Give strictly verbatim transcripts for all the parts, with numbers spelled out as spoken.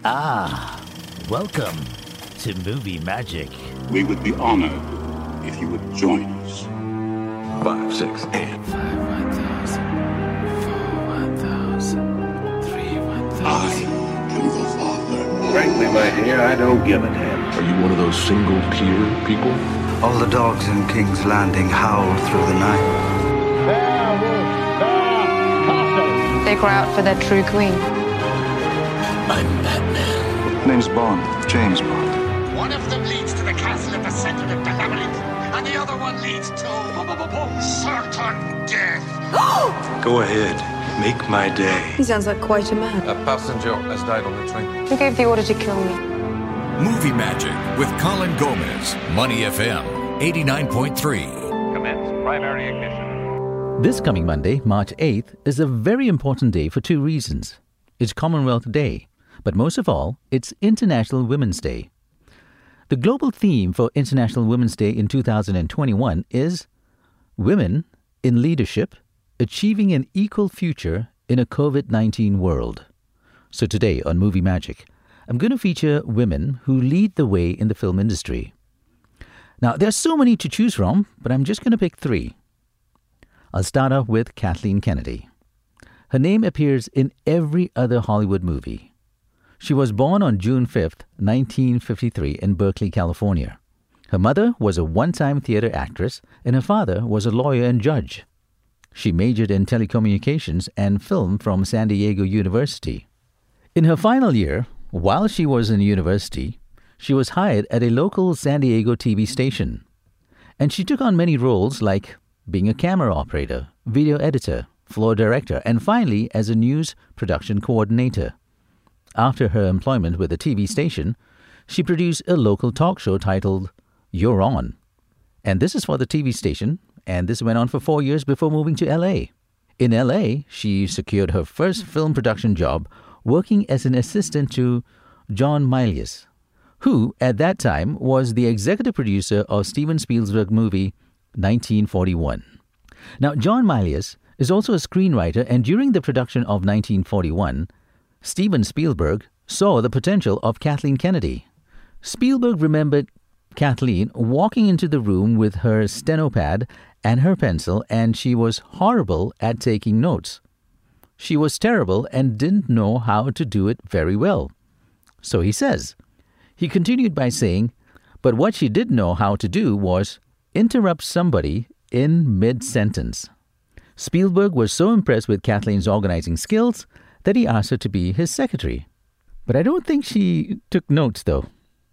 Ah, welcome to Movie Magic. We would be honored if you would join us. Five, six, eight. Five, one thousand. Four, one thousand. Three, one I thousand. am the Father. Frankly, my dear, I don't give a damn. Are you one of those single-tier people? All the dogs in King's Landing howled through the night. They cry out for their true queen. I'm Batman. Name's Bond, James Bond. One of them leads to the castle at the center of the labyrinth, and the other one leads to certain death. Go ahead. Make my day. He sounds like quite a man. A passenger has died on the train. Who gave the order to kill me? Movie Magic with Colin Gomez. Money F M, eighty-nine point three. Commence primary ignition. This coming Monday, March eighth, is a very important day for two reasons. It's Commonwealth Day, but most of all, it's International Women's Day. The global theme for International Women's Day in two thousand twenty-one is Women in Leadership, Achieving an Equal Future in a COVID nineteen World. So today on Movie Magic, I'm going to feature women who lead the way in the film industry. Now, there's so many to choose from, but I'm just going to pick three. I'll start off with Kathleen Kennedy. Her name appears in every other Hollywood movie. She was born on June fifth, nineteen fifty-three in Berkeley, California. Her mother was a one-time theater actress and her father was a lawyer and judge. She majored in telecommunications and film from San Diego University. In her final year, while she was in university, she was hired at a local San Diego T V station. And she took on many roles like being a camera operator, video editor, floor director, and finally as a news production coordinator. After her employment with the T V station, she produced a local talk show titled You're On. And this is for the T V station, and this went on for four years before moving to L A. In L A, she secured her first film production job working as an assistant to John Milius, who at that time was the executive producer of Steven Spielberg's movie nineteen forty-one. Now, John Milius is also a screenwriter, and during the production of nineteen forty-one, Steven Spielberg saw the potential of Kathleen Kennedy. Spielberg remembered Kathleen walking into the room with her steno pad and her pencil, and she was horrible at taking notes. She was terrible and didn't know how to do it very well. So he says. He continued by saying, but what she did know how to do was interrupt somebody in mid-sentence. Spielberg was so impressed with Kathleen's organizing skills that he asked her to be his secretary. But I don't think she took notes, though.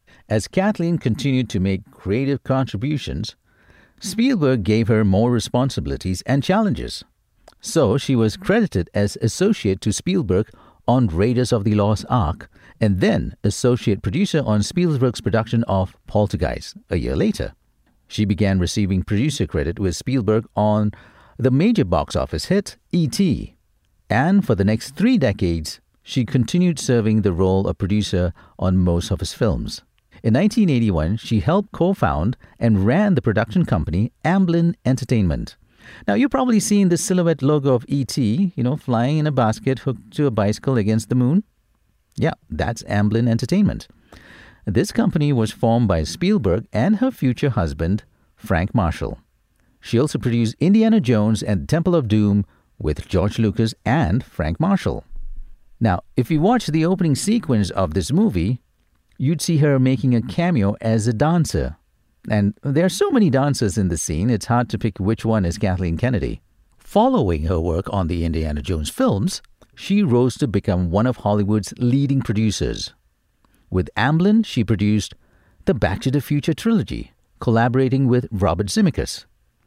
As Kathleen continued to make creative contributions, Spielberg gave her more responsibilities and challenges. So she was credited as associate to Spielberg on Raiders of the Lost Ark and then associate producer on Spielberg's production of Poltergeist a year later. She began receiving producer credit with Spielberg on the major box office hit E T And for the next three decades, she continued serving the role of producer on most of his films. In nineteen eighty-one, she helped co-found and ran the production company Amblin Entertainment. Now, you've probably seen the silhouette logo of E T, you know, flying in a basket hooked to a bicycle against the moon. Yeah, that's Amblin Entertainment. This company was formed by Spielberg and her future husband, Frank Marshall. She also produced Indiana Jones and Temple of Doom with George Lucas and Frank Marshall. Now, if you watch the opening sequence of this movie, you'd see her making a cameo as a dancer. And there are so many dancers in the scene, it's hard to pick which one is Kathleen Kennedy. Following her work on the Indiana Jones films, she rose to become one of Hollywood's leading producers. With Amblin, she produced the Back to the Future trilogy, collaborating with Robert Zemeckis.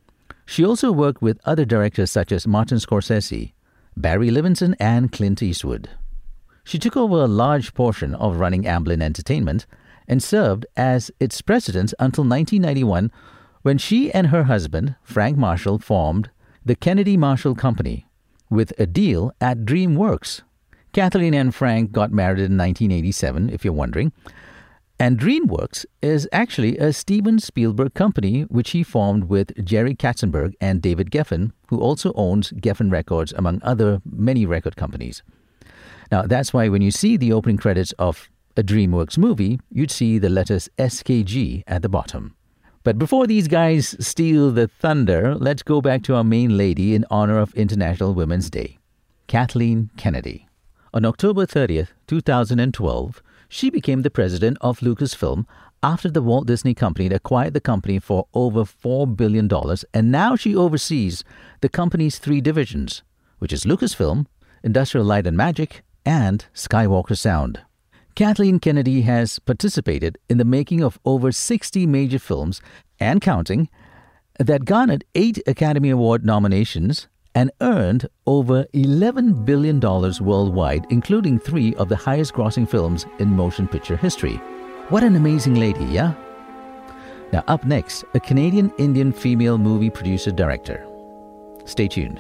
She also worked with other directors such as Martin Scorsese, Barry Levinson, and Clint Eastwood. She took over a large portion of running Amblin Entertainment and served as its president until nineteen ninety-one, when she and her husband, Frank Marshall, formed the Kennedy Marshall Company with a deal at DreamWorks. Kathleen and Frank got married in nineteen eighty-seven, if you're wondering. And DreamWorks is actually a Steven Spielberg company which he formed with Jerry Katzenberg and David Geffen, who also owns Geffen Records, among other many record companies. Now, that's why when you see the opening credits of a DreamWorks movie, you'd see the letters S K G at the bottom. But before these guys steal the thunder, let's go back to our main lady in honor of International Women's Day, Kathleen Kennedy. On October thirtieth, two thousand twelve, she became the president of Lucasfilm after the Walt Disney Company acquired the company for over four billion dollars, and now she oversees the company's three divisions, which is Lucasfilm, Industrial Light and Magic, and Skywalker Sound. Kathleen Kennedy has participated in the making of over sixty major films and counting that garnered eight Academy Award nominations and earned over eleven billion dollars worldwide, including three of the highest-grossing films in motion picture history. What an amazing lady, yeah? Now, up next, a Canadian-Indian female movie producer-director. Stay tuned.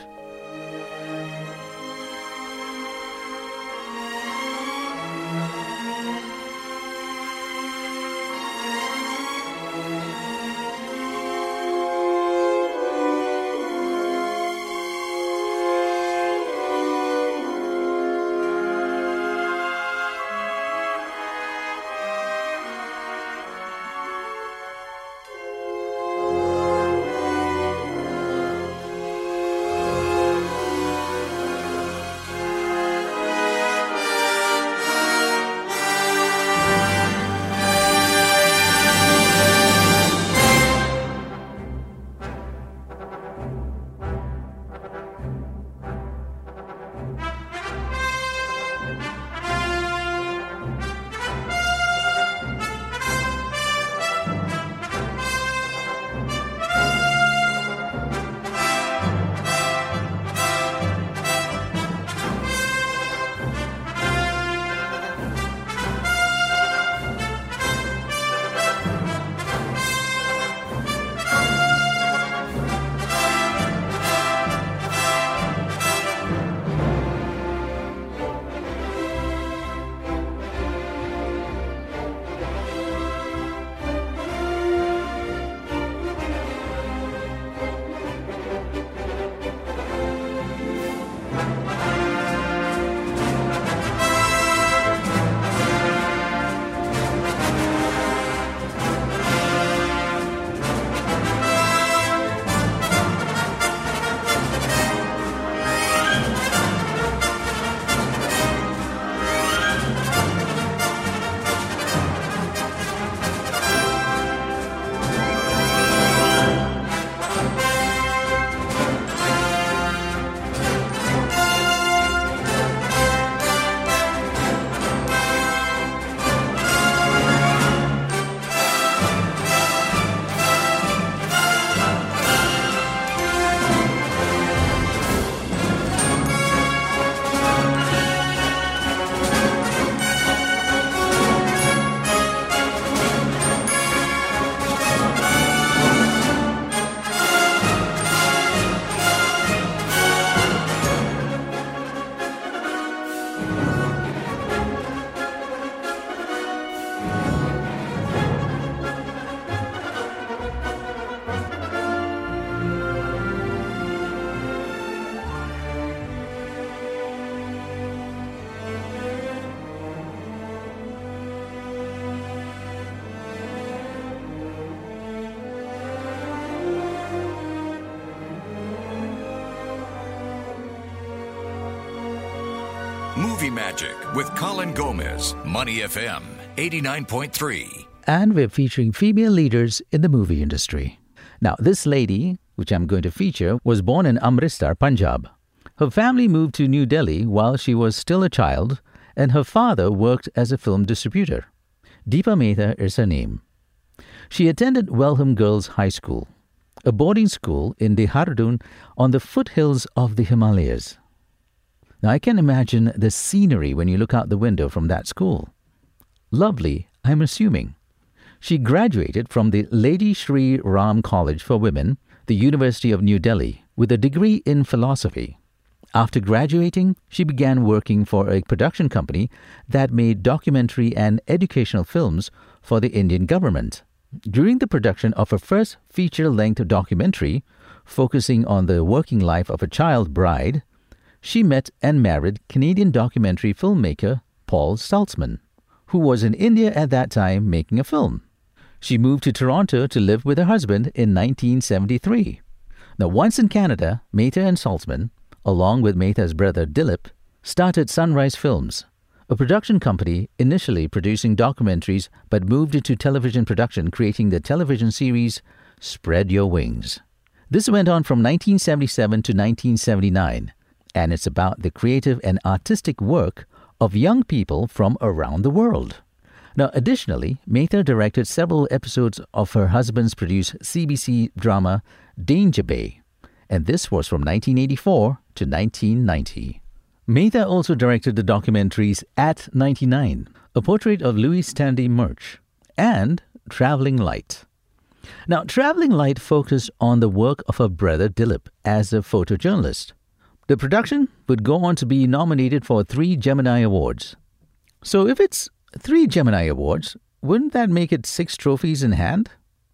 Movie Magic with Colin Gomez, Money F M eighty-nine point three. And we're featuring female leaders in the movie industry. Now, this lady, which I'm going to feature, was born in Amritsar, Punjab. Her family moved to New Delhi while she was still a child, and her father worked as a film distributor. Deepa Mehta is her name. She attended Welham Girls High School, a boarding school in Dehradun on the foothills of the Himalayas. Now, I can imagine the scenery when you look out the window from that school. Lovely, I'm assuming. She graduated from the Lady Shri Ram College for Women, the University of New Delhi, with a degree in philosophy. After graduating, she began working for a production company that made documentary and educational films for the Indian government. During the production of her first feature-length documentary, focusing on the working life of a child bride, she met and married Canadian documentary filmmaker Paul Saltzman, who was in India at that time making a film. She moved to Toronto to live with her husband in nineteen seventy-three. Now, once in Canada, Mehta and Saltzman, along with Mehta's brother Dilip, started Sunrise Films, a production company initially producing documentaries but moved into television production, creating the television series Spread Your Wings. This went on from nineteen seventy-seven to nineteen seventy-nine, and it's about the creative and artistic work of young people from around the world. Now, additionally, Mehta directed several episodes of her husband's produced C B C drama Danger Bay, and this was from nineteen eighty-four to nineteen ninety. Mehta also directed the documentaries At ninety-nine, a portrait of Louis Stanley Murch, and Traveling Light. Now, Traveling Light focused on the work of her brother Dilip as a photojournalist. The production would go on to be nominated for three Gemini Awards. So if it's three Gemini Awards, wouldn't that make it six trophies in hand?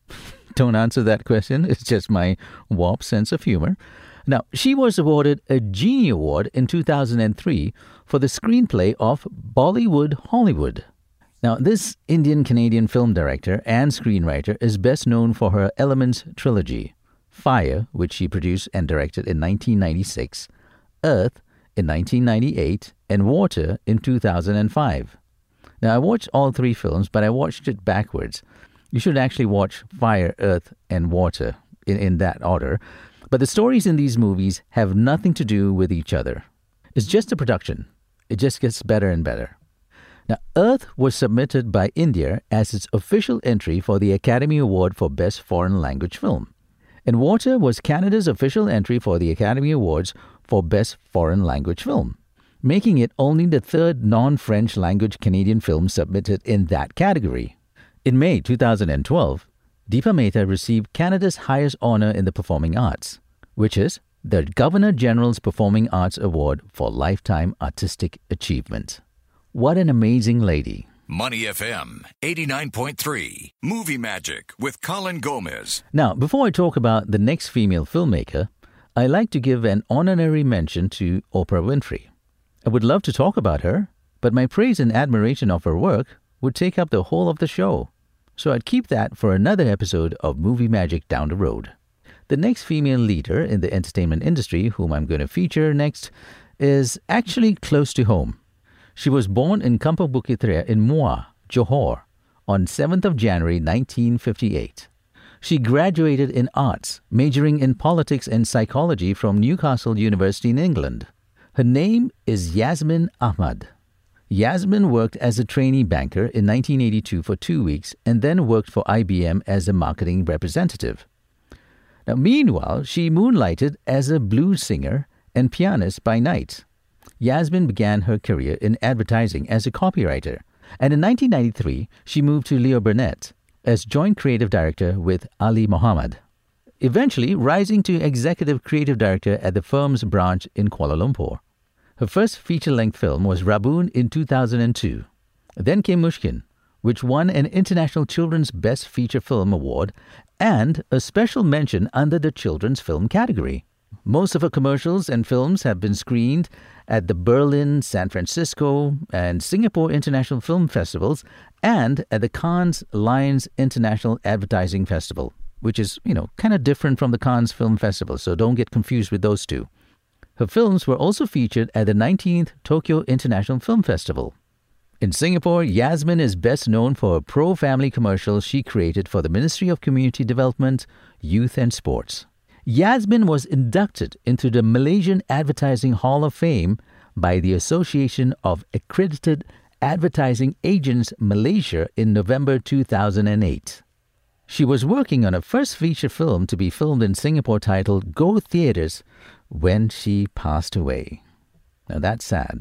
Don't answer that question. It's just my warped sense of humor. Now, she was awarded a Genie Award in two thousand three for the screenplay of Bollywood Hollywood. Now, this Indian-Canadian film director and screenwriter is best known for her Elements trilogy, Fire, which she produced and directed in nineteen ninety-six, Earth in nineteen ninety-eight, and Water in two thousand five. Now, I watched all three films, but I watched it backwards. You should actually watch Fire, Earth, and Water in, in that order. But the stories in these movies have nothing to do with each other. It's just a production. It just gets better and better. Now, Earth was submitted by India as its official entry for the Academy Award for Best Foreign Language Film. And Water was Canada's official entry for the Academy Awards for Best Foreign Language Film, making it only the third non-French language Canadian film submitted in that category. In May two thousand twelve, Deepa Mehta received Canada's highest honor in the performing arts, which is the Governor-General's Performing Arts Award for Lifetime Artistic Achievement. What an amazing lady. Money F M eighty-nine point three, Movie Magic with Colin Gomez. Now, before I talk about the next female filmmaker, I like to give an honorary mention to Oprah Winfrey. I would love to talk about her, but my praise and admiration of her work would take up the whole of the show. So I'd keep that for another episode of Movie Magic down the road. The next female leader in the entertainment industry, whom I'm going to feature next, is actually close to home. She was born in Kampong Bukit Raya in Muar, Johor, on seventh of January nineteen fifty-eight. She graduated in arts, majoring in politics and psychology from Newcastle University in England. Her name is Yasmin Ahmad. Yasmin worked as a trainee banker in nineteen eighty-two for two weeks and then worked for I B M as a marketing representative. Now, meanwhile, she moonlighted as a blues singer and pianist by night. Yasmin began her career in advertising as a copywriter, and in nineteen ninety-three, she moved to Leo Burnett as joint creative director with Ali Mohammed, eventually rising to executive creative director at the firm's branch in Kuala Lumpur. Her first feature-length film was Raboon in two thousand two. Then came Mushkin, which won an International Children's Best Feature Film Award and a special mention under the children's film category. Most of her commercials and films have been screened at the Berlin, San Francisco, and Singapore International Film Festivals and at the Cannes Lions International Advertising Festival, which is, you know, kind of different from the Cannes Film Festival, so don't get confused with those two. Her films were also featured at the nineteenth Tokyo International Film Festival. In Singapore, Yasmin is best known for a pro-family commercial she created for the Ministry of Community Development, Youth and Sports. Yasmin was inducted into the Malaysian Advertising Hall of Fame by the Association of Accredited Advertising Agents Malaysia in November two thousand eight. She was working on a first feature film to be filmed in Singapore titled Go Theatres when she passed away. Now that's sad.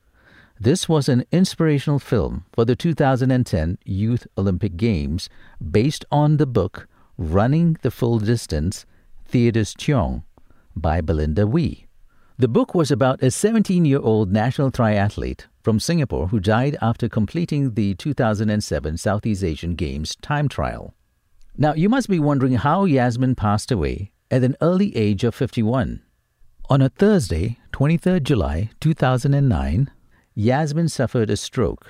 This was an inspirational film for the two thousand ten Youth Olympic Games based on the book Running the Full Distance, Theatres Cheong by Belinda Wee. The book was about a seventeen-year-old national triathlete from Singapore who died after completing the two thousand seven Southeast Asian Games time trial. Now, you must be wondering how Yasmin passed away at an early age of fifty-one. On a Thursday, twenty-third of July two thousand nine, Yasmin suffered a stroke.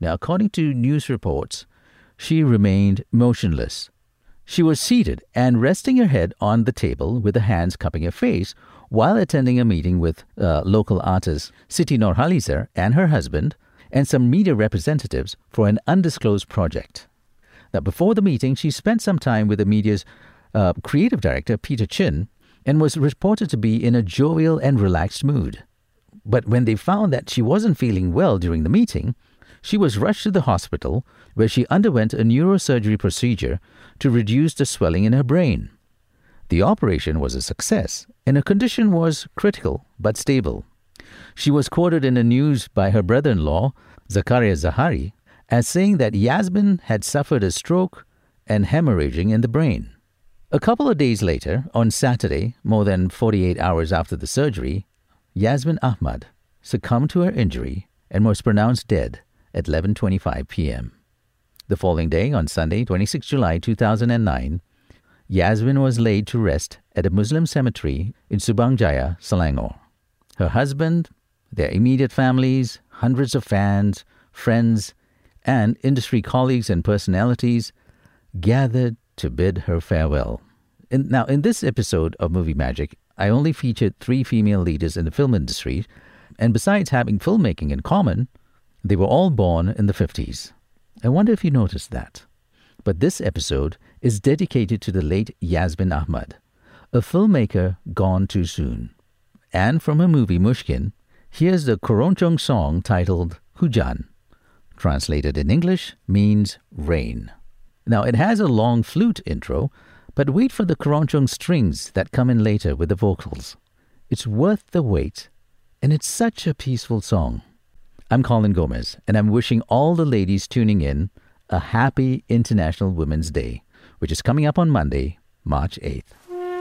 Now, according to news reports, she remained motionless. She was seated and resting her head on the table with her hands cupping her face while attending a meeting with uh, local artist Siti Nurhaliza and her husband and some media representatives for an undisclosed project. Now, before the meeting, she spent some time with the media's uh, creative director, Peter Chin, and was reported to be in a jovial and relaxed mood. But when they found that she wasn't feeling well during the meeting, she was rushed to the hospital where she underwent a neurosurgery procedure to reduce the swelling in her brain. The operation was a success, and her condition was critical but stable. She was quoted in the news by her brother-in-law, Zakaria Zahari, as saying that Yasmin had suffered a stroke and hemorrhaging in the brain. A couple of days later, on Saturday, more than forty-eight hours after the surgery, Yasmin Ahmad succumbed to her injury and was pronounced dead at eleven twenty-five p.m. The following day, on Sunday, the twenty-sixth of July two thousand nine, Yasmin was laid to rest at a Muslim cemetery in Subang Jaya, Selangor. Her husband, their immediate families, hundreds of fans, friends, and industry colleagues and personalities gathered to bid her farewell. In, now, in this episode of Movie Magic, I only featured three female leaders in the film industry, and besides having filmmaking in common, they were all born in the fifties. I wonder if you noticed that. But this episode is dedicated to the late Yasmin Ahmad, a filmmaker gone too soon. And from her movie Mushkin, here's the Keroncong song titled Hujan. Translated in English, means rain. Now, it has a long flute intro, but wait for the Keroncong strings that come in later with the vocals. It's worth the wait, and it's such a peaceful song. I'm Colin Gomez, and I'm wishing all the ladies tuning in a happy International Women's Day, which is coming up on Monday, March eighth.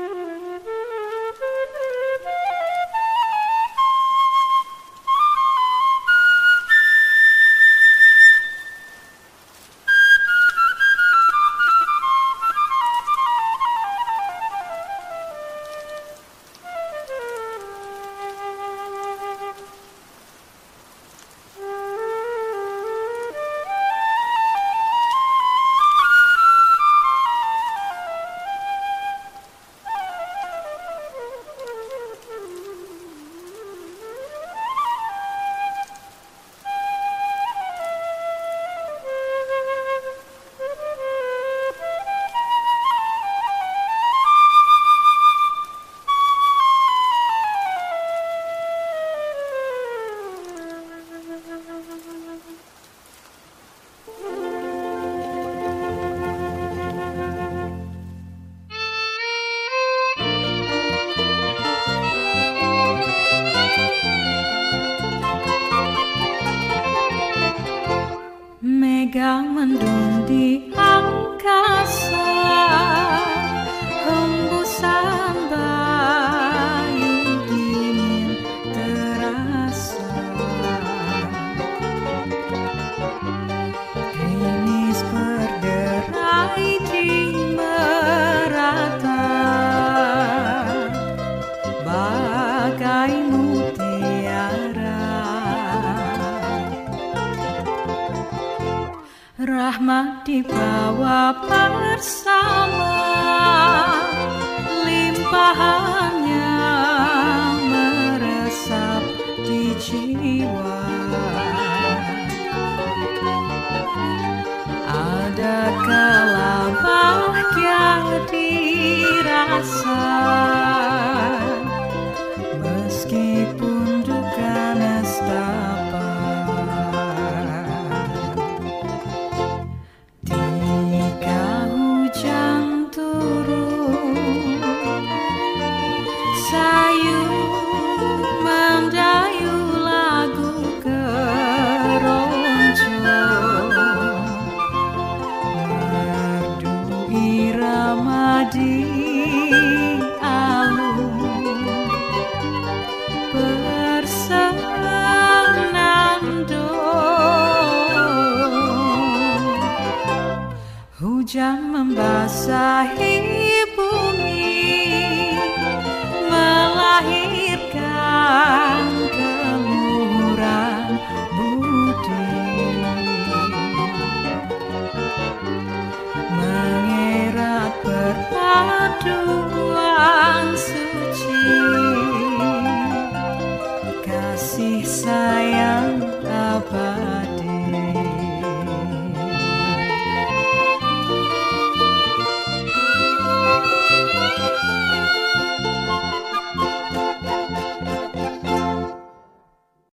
Mega mendung di angkasa, hembusan bayu dingin terasa. Gerimis berderai di merata, bagai mutiara. Rahmat dibawa bersama, limpahannya meresap di jiwa. Ada kala bahagia dirasa, meskipun duka nestapa. Hujan membasahi bumi, melahirkan